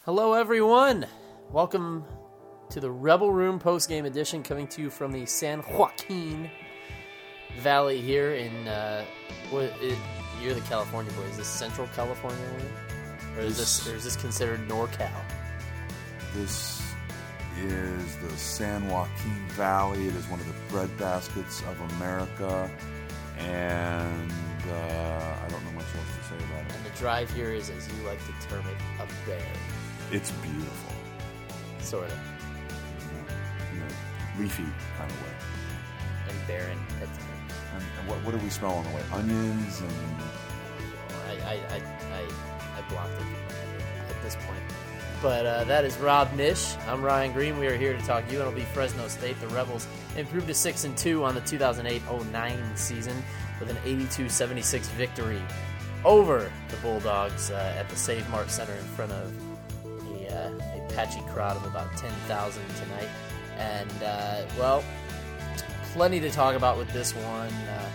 Hello, everyone. Welcome to the Rebel Room post-game edition, coming to you from the San Joaquin Valley here in, you're the California boy. Is this Central California? Or is this considered NorCal? This is the San Joaquin Valley. It is one of the breadbaskets of America, and I don't know much else to say about it. And the drive here is, as you like to term it, a bear. It's beautiful. Sort of. Leafy kind of way. And barren at times. And what do we smell on the way? Onions and... I blocked it at this point. But that is Rob Mish. I'm Ryan Green. We are here to talk UNLV Fresno State. The Rebels improved to 6-2 on the 2008-09 season with an 82-76 victory over the Bulldogs at the Save Mart Center in front of a patchy crowd of about 10,000 tonight. And, plenty to talk about with this one.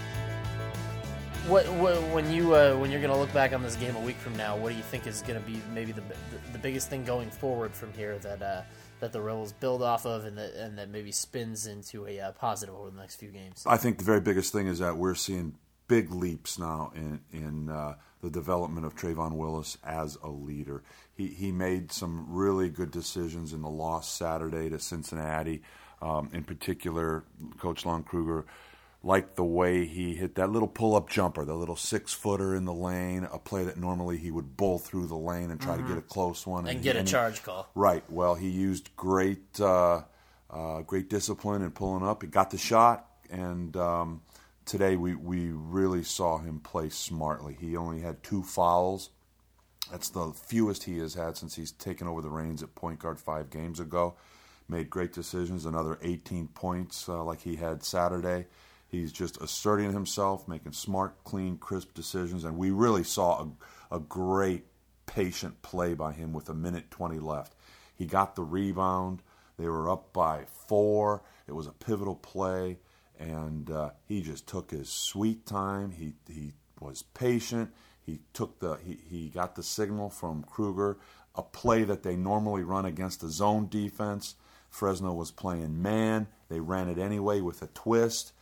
When you're going to look back on this game a week from now, what do you think is going to be maybe the biggest thing going forward from here that the Rebels build off of and that maybe spins into a positive over the next few games? I think the very biggest thing is that we're seeing big leaps now in the development of Trayvon Willis as a leader. He made some really good decisions in the loss Saturday to Cincinnati. In particular, Coach Lon Kruger liked the way he hit that little pull-up jumper, the little 6-footer in the lane, a play that normally he would bull through the lane and try to get a close one. And get a charge call. Right. Well, he used great discipline in pulling up. He got the shot, and today we really saw him play smartly. He only had 2 fouls. That's the fewest he has had since he's taken over the reins at point guard 5 games ago. Made great decisions, another 18 points like he had Saturday. He's just asserting himself, making smart, clean, crisp decisions, and we really saw a great, patient play by him with 1:20 left. He got the rebound. They were up by 4. It was a pivotal play, and he just took his sweet time. He was patient. He got the signal from Kruger, a play that they normally run against a zone defense. Fresno was playing man. They ran it anyway with a twist.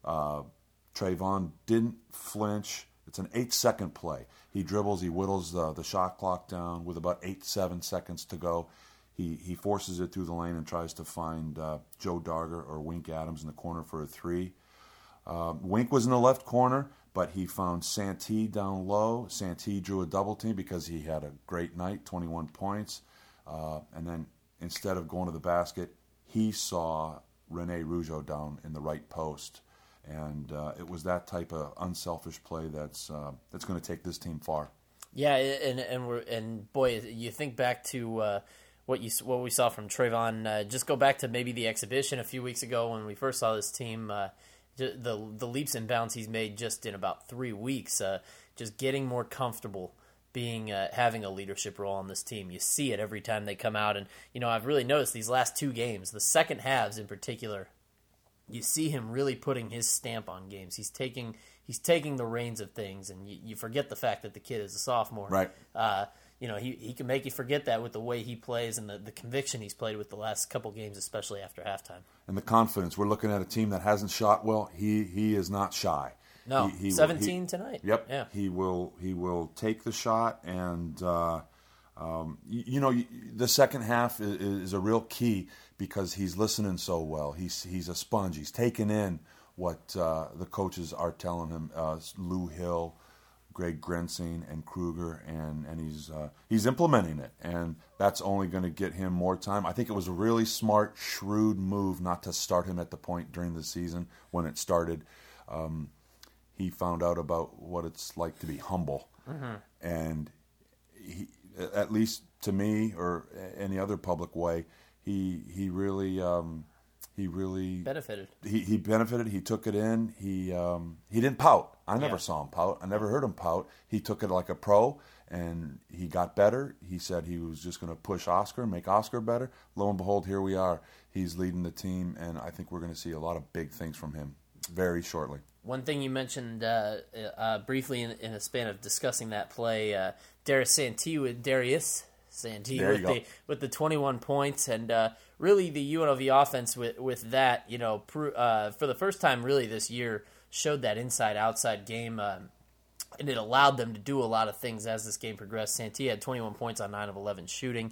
Trayvon didn't flinch. It's an 8-second play. He dribbles, he whittles the shot clock down with about 7 seconds to go. He forces it through the lane and tries to find Joe Darger or Wink Adams in the corner for a 3. Wink was in the left corner, but he found Santee down low. Santee drew a double team because he had a great night, 21 points. And then instead of going to the basket, he saw Rene Rougeau down in the right post. And it was that type of unselfish play that's going to take this team far. Yeah, and boy, you think back to what we saw from Trayvon. Just go back to maybe the exhibition a few weeks ago when we first saw this team. The leaps and bounds he's made just in about 3 weeks. Just getting more comfortable being having a leadership role on this team. You see it every time they come out, and I've really noticed these last 2 games, the second halves in particular. You see him really putting his stamp on games. He's taking the reins of things, and you forget the fact that the kid is a sophomore. Right. He can make you forget that with the way he plays and the conviction he's played with the last couple games, especially after halftime. And the confidence. We're looking at a team that hasn't shot well. He is not shy. No, 17 tonight. Yep. Yeah. He will take the shot, and the second half is a real key because he's listening so well. He's a sponge. He's taking in what the coaches are telling him. Lou Hill, Greg Grensing, and Kruger, and he's implementing it, and that's only going to get him more time. I think it was a really smart, shrewd move not to start him at the point during the season when it started. He found out about what it's like to be humble, and he, at least to me or any other public way, he really benefited. He benefited. He took it in. He didn't pout. I never saw him pout. I never heard him pout. He took it like a pro, and he got better. He said he was just going to push Oscar, make Oscar better. Lo and behold, here we are. He's leading the team, and I think we're going to see a lot of big things from him very shortly. One thing you mentioned briefly in a span of discussing that play, Darius Santee There you go. with the 21 points, and really the UNLV offense with that, for the first time really this year showed that inside-outside game, and it allowed them to do a lot of things as this game progressed. Santee had 21 points on 9 of 11 shooting.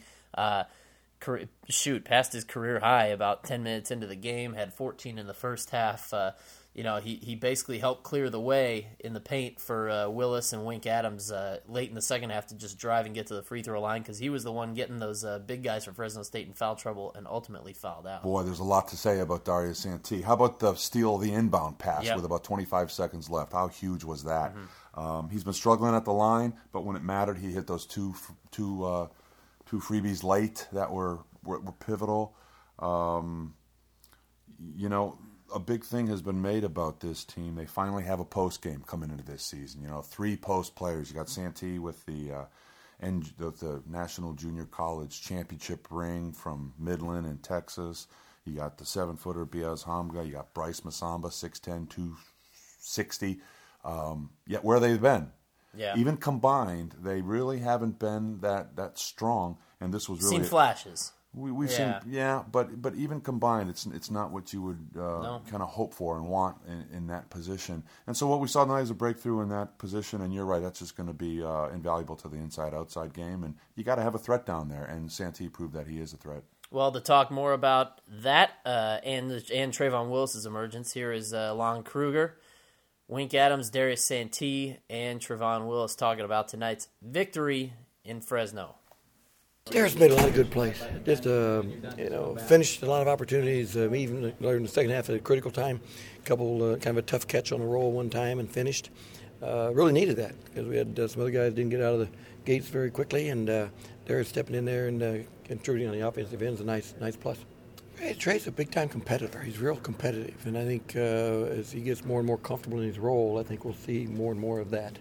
Passed his career high about 10 minutes into the game, had 14 in the first half. He basically helped clear the way in the paint for Willis and Wink Adams late in the second half to just drive and get to the free throw line, because he was the one getting those big guys for Fresno State in foul trouble and ultimately fouled out. Boy, there's a lot to say about Darius Santee. How about the steal of the inbound pass with about 25 seconds left? How huge was that? Mm-hmm. He's been struggling at the line, but when it mattered, he hit those two freebies late that were pivotal. A big thing has been made about this team. They finally have a post game coming into this season. 3 post players. You got Santee with the National Junior College Championship ring from Midland in Texas. You got the 7-footer Biaz Hamga. You got Bryce Masamba, 6'10", 260. Yet where they've been. Yeah. Even combined, they really haven't been that strong. And this was really seen flashes. We've seen, but even combined, it's not what you would kind of hope for and want in that position. And so what we saw tonight is a breakthrough in that position. And you're right, that's just going to be invaluable to the inside-outside game. And you got to have a threat down there. And Santee proved that he is a threat. Well, to talk more about that and Trayvon Willis' emergence, here is Lon Kruger, Wink Adams, Darius Santee, and Trayvon Willis talking about tonight's victory in Fresno. Darius made a lot of good plays. Just, finished a lot of opportunities, even in the second half at a critical time. A couple kind of a tough catch on the roll one time and finished. Really needed that because we had some other guys didn't get out of the gates very quickly, and Darius stepping in there and contributing on the offensive end is a nice plus. Trey's a big-time competitor. He's real competitive, and I think as he gets more and more comfortable in his role, I think we'll see more and more of that.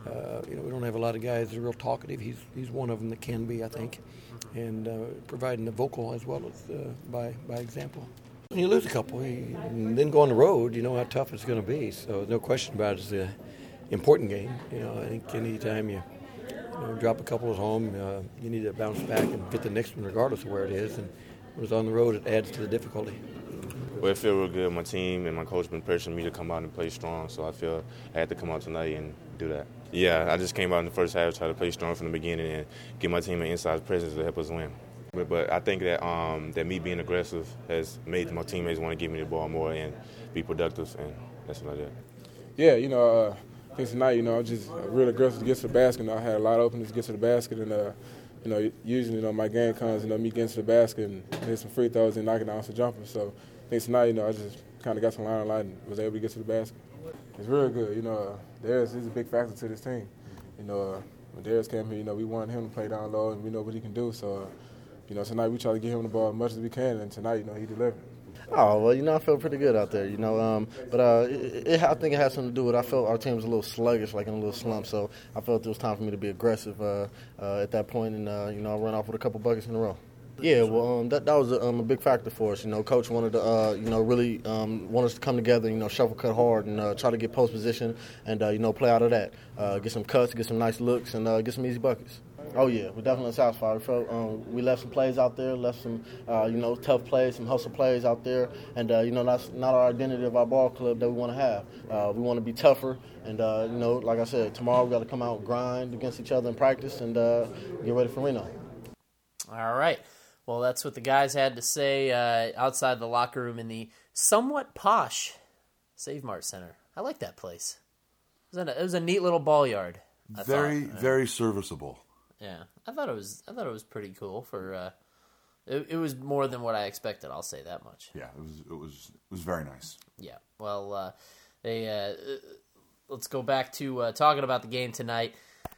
We don't have a lot of guys that are real talkative. He's one of them that can be, I think, and providing the vocal as well as by example. When you lose a couple and then go on the road, you know how tough it's going to be. So no question about it. It's an important game. I think any time you drop a couple at home, you need to bounce back and get the next one regardless of where it is. And when it's on the road, it adds to the difficulty. Well, it feels real good. My team and my coach been pressuring me to come out and play strong, so I feel I had to come out tonight and do that. Yeah, I just came out in the first half, try to play strong from the beginning and give my team an inside presence to help us win. But I think that that me being aggressive has made my teammates want to give me the ball more and be productive, and that's what I did. Yeah, I think tonight, I was just real aggressive to get to the basket. I had a lot of openness to get to the basket, and usually, my game comes, me getting to the basket and hit some free throws and knocking down some jumpers. So I think tonight, I just kind of got some line on line and was able to get to the basket. It's really good. Darius is a big factor to this team. When Darius came here, we wanted him to play down low, and we know what he can do. So, tonight we try to get him the ball as much as we can, and tonight, he delivered. Oh, well, I felt pretty good out there, But I think it had something to do with I felt our team was a little sluggish, like in a little slump. So I felt it was time for me to be aggressive at that point, and, I ran off with a couple buckets in a row. Yeah, well, that was a big factor for us. Coach wanted to, really want us to come together, shuffle cut hard and try to get post position and, play out of that. Get some cuts, get some nice looks, and get some easy buckets. Oh, yeah, we're definitely satisfied. We left some plays out there, left some, tough plays, some hustle plays out there. And, that's not our identity of our ball club that we want to have. We want to be tougher. And, like I said, tomorrow we got to come out and grind against each other in practice and get ready for Reno. All right. Well, that's what the guys had to say outside the locker room in the somewhat posh Save Mart Center. I like that place. It was a neat little ball yard. Very serviceable. Yeah, I thought it was pretty cool for. It was more than what I expected. I'll say that much. Yeah, it was very nice. Yeah. Well, let's go back to talking about the game tonight.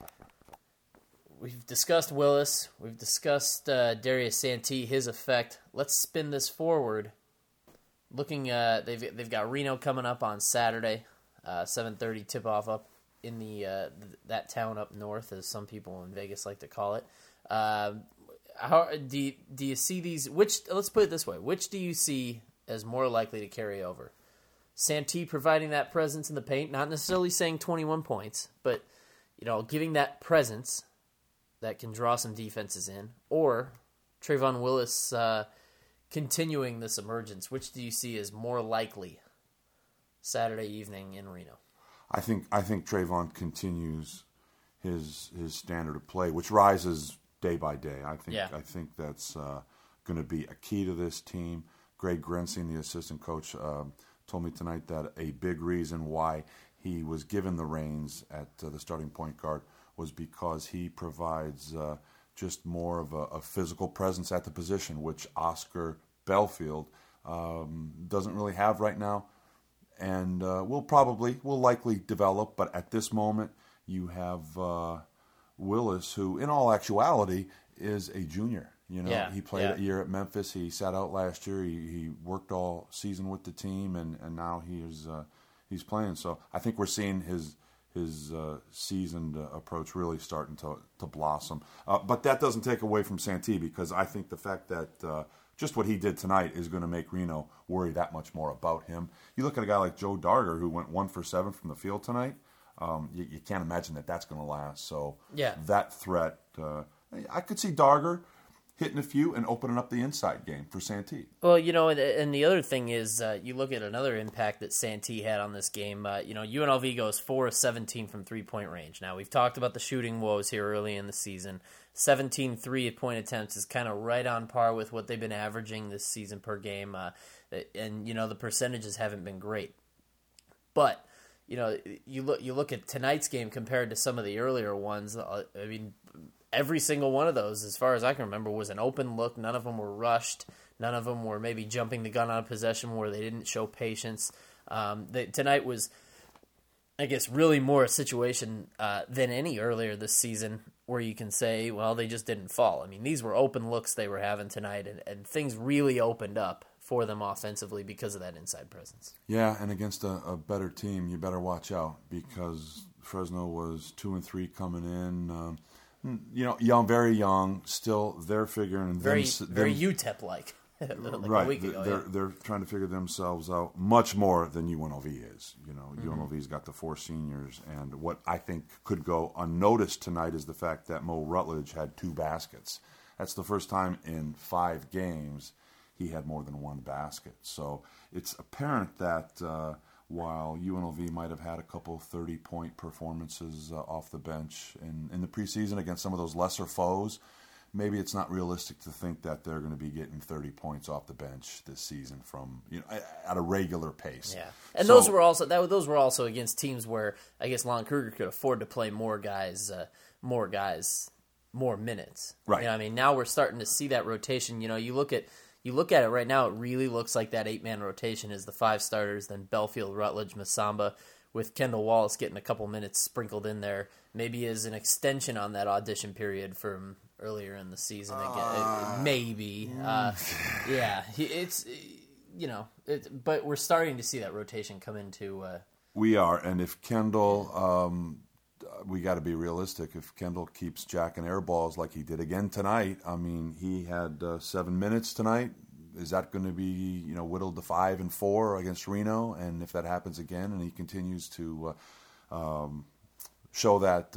We've discussed Willis. We've discussed Darius Santee, his effect. Let's spin this forward. Looking, they've got Reno coming up on Saturday, 7:30 tip-off up in that town up north, as some people in Vegas like to call it. How do you see these? Let's put it this way: which do you see as more likely to carry over? Santee providing that presence in the paint, not necessarily saying 21 points, but giving that presence. that can draw some defenses in, or Trayvon Willis continuing this emergence? Which do you see as more likely Saturday evening in Reno? I think Trayvon continues his standard of play, which rises day by day. I think that's going to be a key to this team. Greg Grensing, the assistant coach, told me tonight that a big reason why he was given the reins at the starting point guard was because he provides just more of a physical presence at the position, which Oscar Belfield doesn't really have right now, and will likely develop. But at this moment, you have Willis, who, in all actuality, is a junior. He played a year at Memphis. He sat out last year. He worked all season with the team, and now he's playing. So I think we're seeing his seasoned approach really starting to blossom. But that doesn't take away from Santee, because I think the fact that just what he did tonight is going to make Reno worry that much more about him. You look at a guy like Joe Darger, who went 1 for 7 from the field tonight. You can't imagine that that's going to last. So that threat, I could see Darger hitting a few and opening up the inside game for Santee. Well, and the other thing is, you look at another impact that Santee had on this game. UNLV goes 4 of 17 from three-point range. Now, we've talked about the shooting woes here early in the season. 17 three-point attempts is kind of right on par with what they've been averaging this season per game. And the percentages haven't been great. But you look at tonight's game compared to some of the earlier ones. Every single one of those, as far as I can remember, was an open look. None of them were rushed. None of them were maybe jumping the gun on a possession where they didn't show patience. Tonight was, I guess, really more a situation than any earlier this season where you can say, well, they just didn't fall. These were open looks they were having tonight, and things really opened up for them offensively because of that inside presence. Yeah, and against a better team, you better watch out, because Fresno was 2-3 coming in. Young, very young, still they're figuring very UTEP-like. Right, a week ago, they're trying to figure themselves out much more than UNLV is. UNLV's got the 4 seniors, and what I think could go unnoticed tonight is the fact that Mo Rutledge had 2 baskets. That's the first time in 5 games he had more than 1 basket. So it's apparent that while UNLV might have had a couple 30-point performances off the bench in the preseason against some of those lesser foes, maybe it's not realistic to think that they're going to be getting 30 points off the bench this season from at a regular pace. Yeah, and those were also against teams where I guess Lon Kruger could afford to play more guys, more minutes. Right. Now we're starting to see that rotation. You look at it right now, it really looks like that 8-man rotation is the 5 starters, then Belfield, Rutledge, Masamba, with Kendall Wallace getting a couple minutes sprinkled in there, maybe as an extension on that audition period from earlier in the season. Maybe. But we're starting to see that rotation come into... We are, and if Kendall... we got to be realistic. If Kendall keeps jacking air balls like he did again tonight, he had 7 minutes tonight. Is that going to be whittled to 5 and 4 against Reno? And if that happens again, and he continues to show that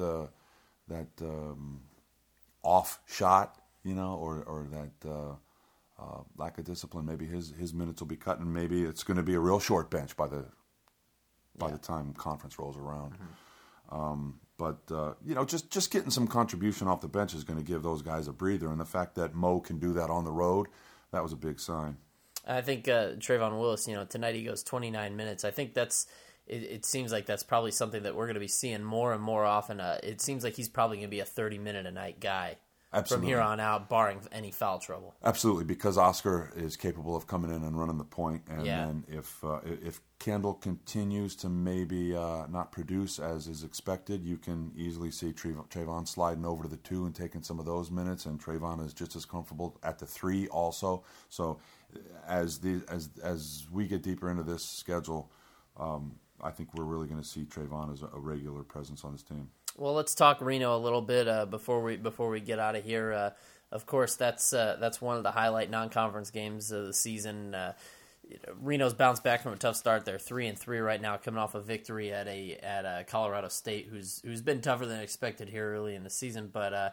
off shot, or that lack of discipline, maybe his minutes will be cut, and maybe it's going to be a real short bench by the time conference rolls around. Mm-hmm. But just getting some contribution off the bench is going to give those guys a breather, and the fact that Mo can do that on the road, that was a big sign. I think Trayvon Willis, tonight he goes 29 minutes. I think it seems like that's probably something that we're going to be seeing more and more often. It seems like he's probably going to be a 30-minute-a-night guy. Absolutely. From here on out, barring any foul trouble. Absolutely, because Oscar is capable of coming in and running the point, and then if Kendall continues to maybe not produce as is expected, you can easily see Trayvon sliding over to the 2 and taking some of those minutes, and Trayvon is just as comfortable at the 3 also. So as we get deeper into this schedule, I think we're really going to see Trayvon as a regular presence on this team. Well, let's talk Reno a little bit before we get out of here. Of course, that's one of the highlight non-conference games of the season. Reno's bounced back from a tough start. They're 3-3 right now, coming off a victory at Colorado State, who's been tougher than expected here early in the season. But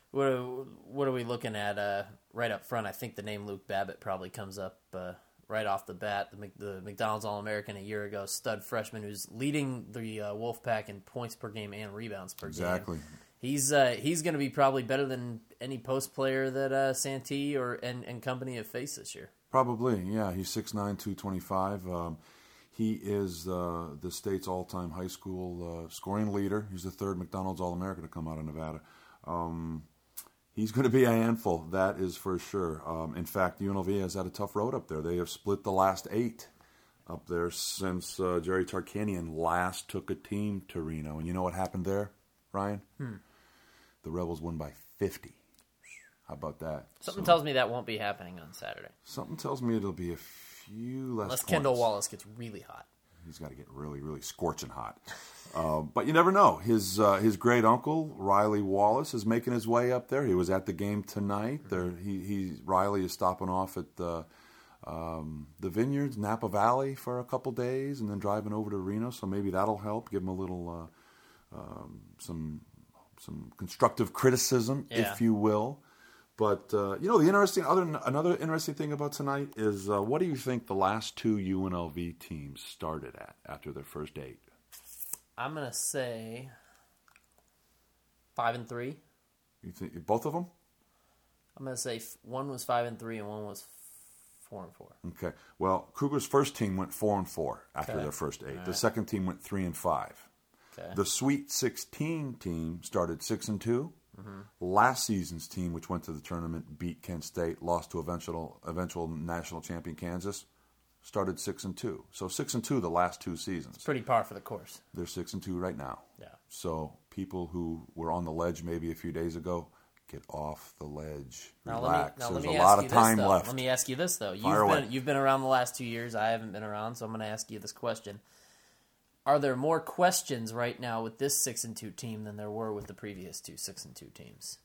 What are we looking at right up front? I think the name Luke Babbitt probably comes up right off the bat. The McDonald's All-American a year ago, stud freshman who's leading the Wolfpack in points per game and rebounds per game. Exactly. He's going to be probably better than any post player that Santee and company have faced this year. Probably, yeah. He's 6'9", 225. He is the state's all-time high school scoring leader. He's the third McDonald's All-American to come out of Nevada. He's going to be a handful, that is for sure. In fact, UNLV has had a tough road up there. They have split the last 8 up there since Jerry Tarkanian last took a team to Reno. And you know what happened there, Ryan? The Rebels won by 50. How about that? Something tells me that won't be happening on Saturday. Something tells me it'll be a few less Unless points. Kendall Wallace gets really hot. He's got to get really, really scorching hot. But you never know. His great uncle, Riley Wallace, is making his way up there. He was at the game tonight. Riley is stopping off at the Vineyards, Napa Valley for a couple days, and then driving over to Reno. So maybe that'll help. Give him a little some constructive criticism, if you will. But another interesting thing about tonight is what do you think the last 2 UNLV teams started at after their first 8? I'm gonna say 5-3. You think both of them? I'm gonna say one was 5-3 and one was 4-4. Okay. Well, Kruger's first team went 4-4 after their first 8. All The right. second team went 3-5. Okay. The Sweet 16 team started 6-2. Last season's team, which went to the tournament, beat Kent State, lost to eventual national champion Kansas, started 6-2. So 6-2 the last 2 seasons. Pretty par for the course. They're 6-2 right now. Yeah. So people who were on the ledge maybe a few days ago, get off the ledge. Now Relax. let There's me a ask lot you of time this, though. left. Let me ask you this though. Fire away. You've been around the last 2 years. I haven't been around, so I'm going to ask you this question: are there more questions right now with this 6-2 team than there were with the previous 2 6-2 teams?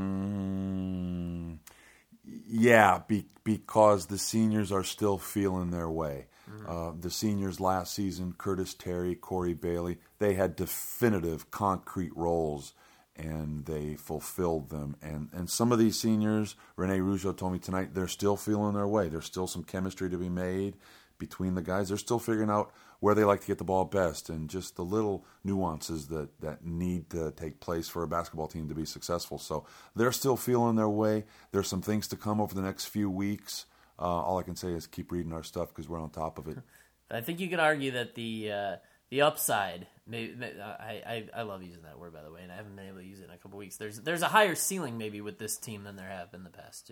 Yeah, because the seniors are still feeling their way. The seniors last season, Curtis Terry, Corey Bailey, they had definitive concrete roles, and they fulfilled them. And some of these seniors, Rene Rougeau told me tonight, they're still feeling their way. There's still some chemistry to be made between the guys. They're still figuring out where they like to get the ball best and just the little nuances that need to take place for a basketball team to be successful. So they're still feeling their way. There's some things to come over the next few weeks. All I can say is keep reading our stuff because we're on top of it. I think you could argue that the upside. I love using that word, by the way, and I haven't been able to use it in a couple weeks. There's a higher ceiling maybe with this team than there have been the past 2.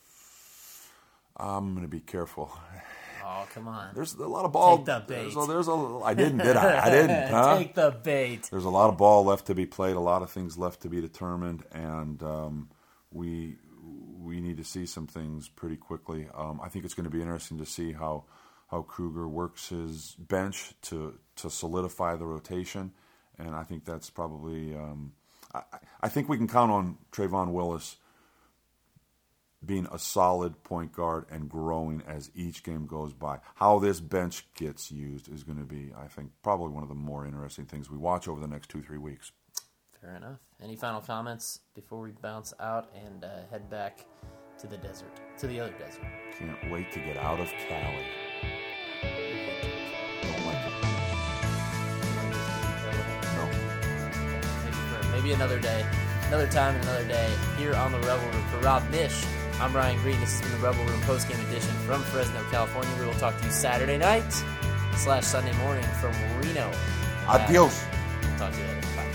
I'm going to be careful. Oh, come on. There's a lot of ball. Take the bait. I didn't, did I? I didn't, huh? Take the bait. There's a lot of ball left to be played, a lot of things left to be determined, and we need to see some things pretty quickly. I think it's going to be interesting to see how Kruger works his bench to solidify the rotation, and I think that's probably I think we can count on Trayvon Willis being a solid point guard and growing as each game goes by. How this bench gets used is going to be, I think, probably one of the more interesting things we watch over the next 2-3 weeks. Fair enough. Any final comments before we bounce out and head back to the desert, to the other desert? Can't wait to get out of Cali. Don't like it. No. Maybe another day, another time, and another day here on the Rebel Room. For Rob Nish, I'm Ryan Green. This has been the Rebel Room postgame edition from Fresno, California. We will talk to you Saturday night / Sunday morning from Reno. Adios. Talk to you later. Bye.